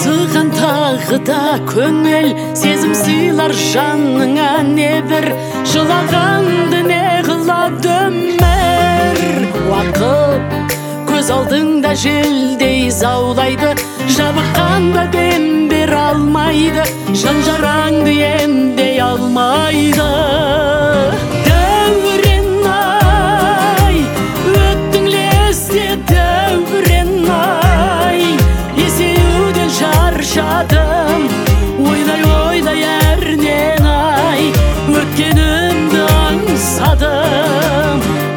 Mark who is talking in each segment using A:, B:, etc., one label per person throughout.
A: саған тағы да көңіл сезім сыйлар жаныңа небір жылағанды не қылады өмір уақыт көз алдыңда желдей заулайды жабыққанда дем бере алмайды жан жараңды емдей алмайды дәурен-ай өттің лезде дәурен-ай есеюден шаршадым ойдай әрнен-ай өткенімді аңсадым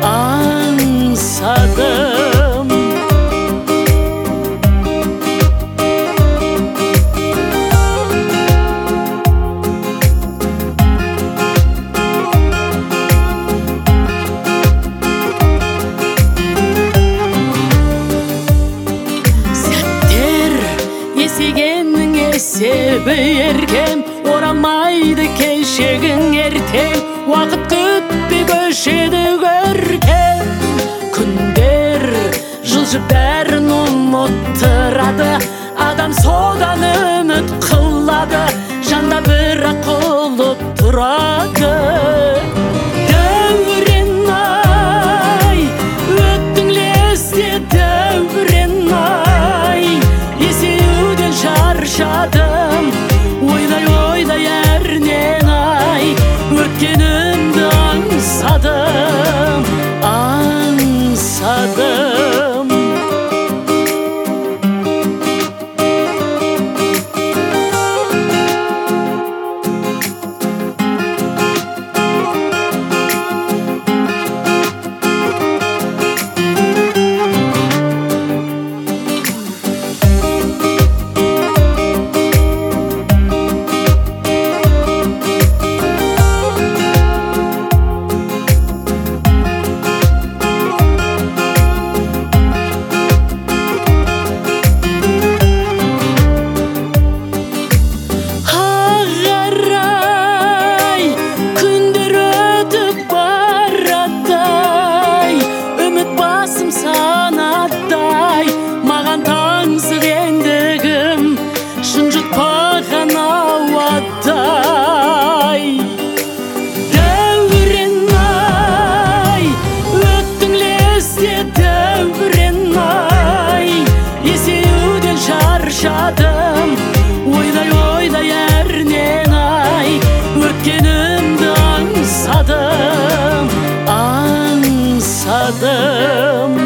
A: есегеннің есебі еркем оралмайды кешегің ертең уақыт күтпей көшеді көркем күндер жылжып бәрін ұмыттырады адам содан үміт қылады жанда бірақ құлып тұрады дәурен-ай өттің лезде дәурен-ай шаршадым ойдай әрнен-ай өткенімді аңсадым шаршадым ойдай әрнен-ай өткенімді аңсадым